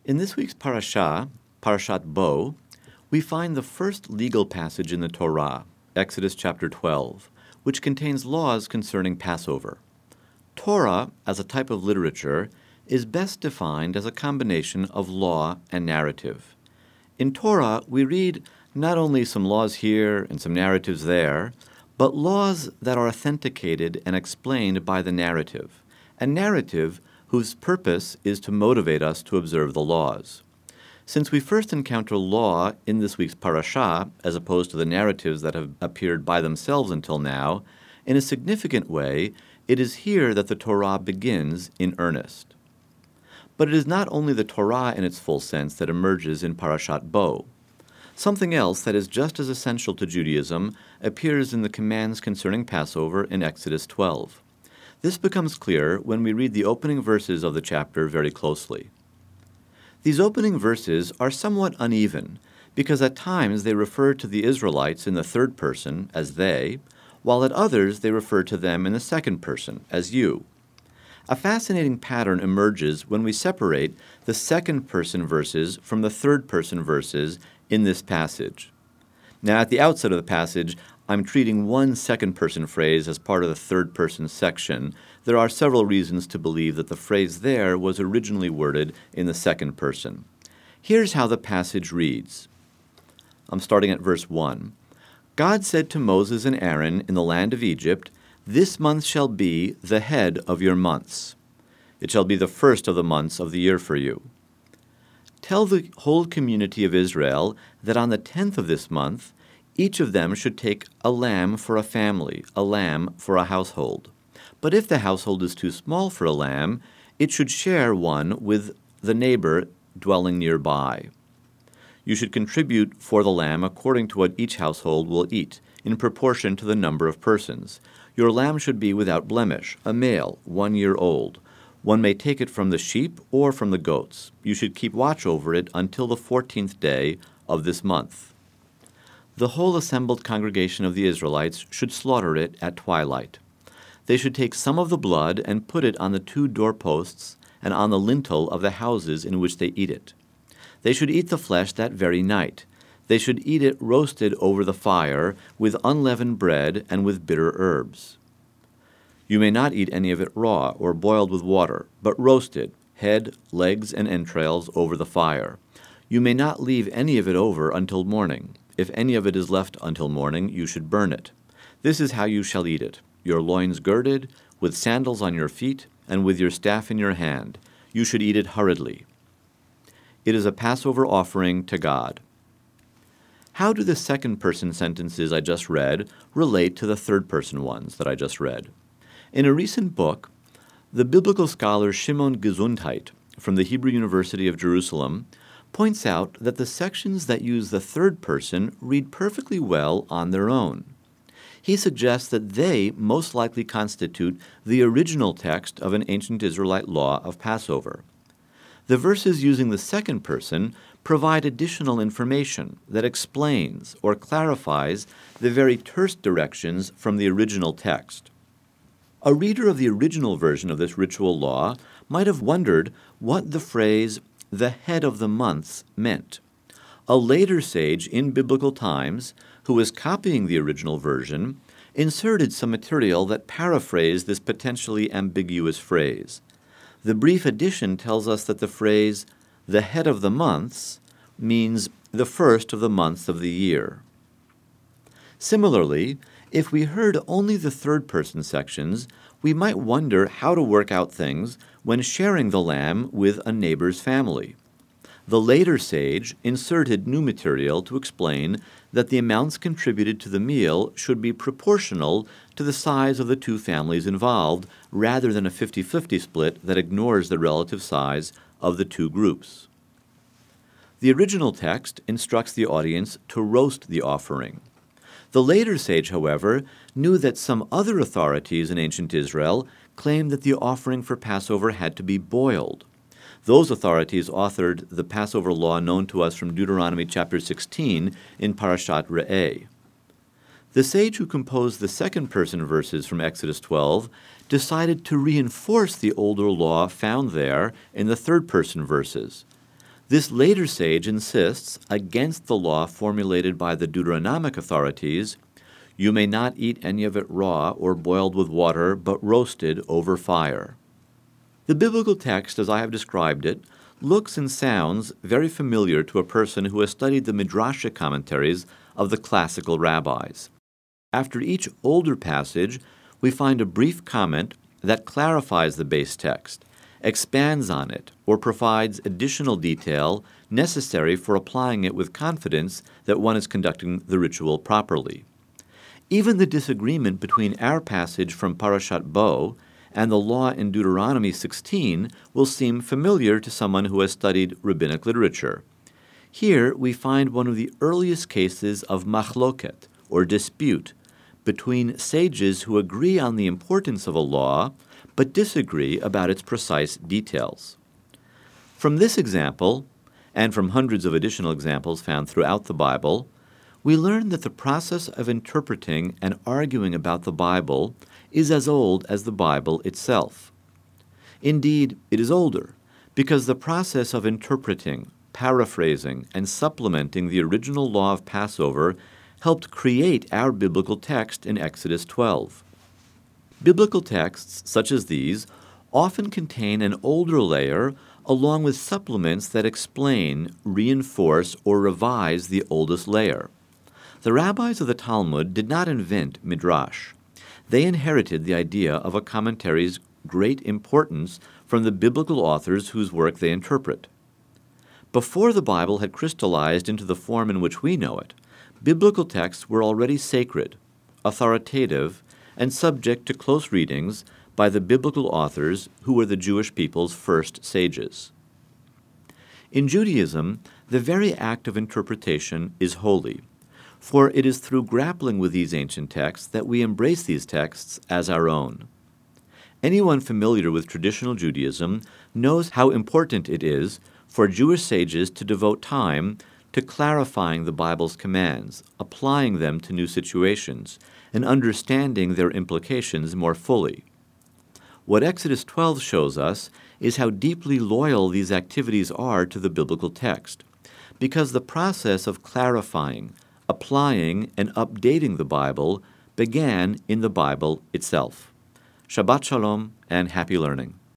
In this week's parashah, Parashat Bo, we find the first legal passage in the Torah, Exodus chapter 12, which contains laws concerning Passover. Torah, as a type of literature, is best defined as a combination of law and narrative. In Torah, we read not only some laws here and some narratives there, but laws that are authenticated and explained by the narrative, a narrative whose purpose is to motivate us to observe the laws. Since we first encounter law in this week's parashah, as opposed to the narratives that have appeared by themselves until now, in a significant way, it is here that the Torah begins in earnest. But it is not only the Torah in its full sense that emerges in Parashat Bo. Something else that is just as essential to Judaism appears in the commands concerning Passover in Exodus 12. This becomes clear when we read the opening verses of the chapter very closely. These opening verses are somewhat uneven because at times they refer to the Israelites in the third person as they, while at others they refer to them in the second person as you. A fascinating pattern emerges when we separate the second person verses from the third person verses in this passage. Now, at the outset of the passage, I'm treating one second-person phrase as part of the third-person section. There are several reasons to believe that the phrase there was originally worded in the second person. Here's how the passage reads. I'm starting at verse 1. God said to Moses and Aaron in the land of Egypt, "This month shall be the head of your months. It shall be the first of the months of the year for you. Tell the whole community of Israel that on the 10th of this month, each of them should take a lamb for a family, a lamb for a household. But if the household is too small for a lamb, it should share one with the neighbor dwelling nearby. You should contribute for the lamb according to what each household will eat, in proportion to the number of persons. Your lamb should be without blemish, a male, 1 year old. One may take it from the sheep or from the goats. You should keep watch over it until the 14th day of this month. The whole assembled congregation of the Israelites should slaughter it at twilight. They should take some of the blood and put it on the 2 doorposts and on the lintel of the houses in which they eat it. They should eat the flesh that very night. They should eat it roasted over the fire with unleavened bread and with bitter herbs. You may not eat any of it raw or boiled with water, but roasted, head, legs, and entrails over the fire. You may not leave any of it over until morning. If any of it is left until morning, you should burn it. This is how you shall eat it, your loins girded, with sandals on your feet, and with your staff in your hand. You should eat it hurriedly. It is a Passover offering to God." How do the second-person sentences I just read relate to the third-person ones that I just read? In a recent book, the biblical scholar Shimon Gesundheit from the Hebrew University of Jerusalem points out that the sections that use the third person read perfectly well on their own. He suggests that they most likely constitute the original text of an ancient Israelite law of Passover. The verses using the second person provide additional information that explains or clarifies the very terse directions from the original text. A reader of the original version of this ritual law might have wondered what the phrase, "the head of the months," meant. A later sage in biblical times, who was copying the original version, inserted some material that paraphrased this potentially ambiguous phrase. The brief addition tells us that the phrase, "the head of the months," means the first of the months of the year. Similarly, if we heard only the third-person sections, we might wonder how to work out things when sharing the lamb with a neighbor's family. The later sage inserted new material to explain that the amounts contributed to the meal should be proportional to the size of the 2 families involved, rather than a 50-50 split that ignores the relative size of the 2 groups. The original text instructs the audience to roast the offering. The later sage, however, knew that some other authorities in ancient Israel claimed that the offering for Passover had to be boiled. Those authorities authored the Passover law known to us from Deuteronomy chapter 16 in Parashat Re'eh. The sage who composed the second-person verses from Exodus 12 decided to reinforce the older law found there in the third-person verses. This later sage insists against the law formulated by the Deuteronomic authorities, "You may not eat any of it raw or boiled with water, but roasted over fire." The biblical text, as I have described it, looks and sounds very familiar to a person who has studied the Midrashic commentaries of the classical rabbis. After each older passage, we find a brief comment that clarifies the base text, expands on it, or provides additional detail necessary for applying it with confidence that one is conducting the ritual properly. Even the disagreement between our passage from Parashat Bo and the law in Deuteronomy 16 will seem familiar to someone who has studied rabbinic literature. Here we find one of the earliest cases of machloket, or dispute, between sages who agree on the importance of a law but disagree about its precise details. From this example, and from hundreds of additional examples found throughout the Bible, we learn that the process of interpreting and arguing about the Bible is as old as the Bible itself. Indeed, it is older, because the process of interpreting, paraphrasing, and supplementing the original law of Passover helped create our biblical text in Exodus 12. Biblical texts such as these often contain an older layer along with supplements that explain, reinforce, or revise the oldest layer. The rabbis of the Talmud did not invent midrash. They inherited the idea of a commentary's great importance from the biblical authors whose work they interpret. Before the Bible had crystallized into the form in which we know it, biblical texts were already sacred, authoritative, and subject to close readings by the biblical authors who were the Jewish people's first sages. In Judaism, the very act of interpretation is holy, for it is through grappling with these ancient texts that we embrace these texts as our own. Anyone familiar with traditional Judaism knows how important it is for Jewish sages to devote time to clarifying the Bible's commands, applying them to new situations, and understanding their implications more fully. What Exodus 12 shows us is how deeply loyal these activities are to the biblical text, because the process of clarifying, applying, and updating the Bible began in the Bible itself. Shabbat Shalom and happy learning.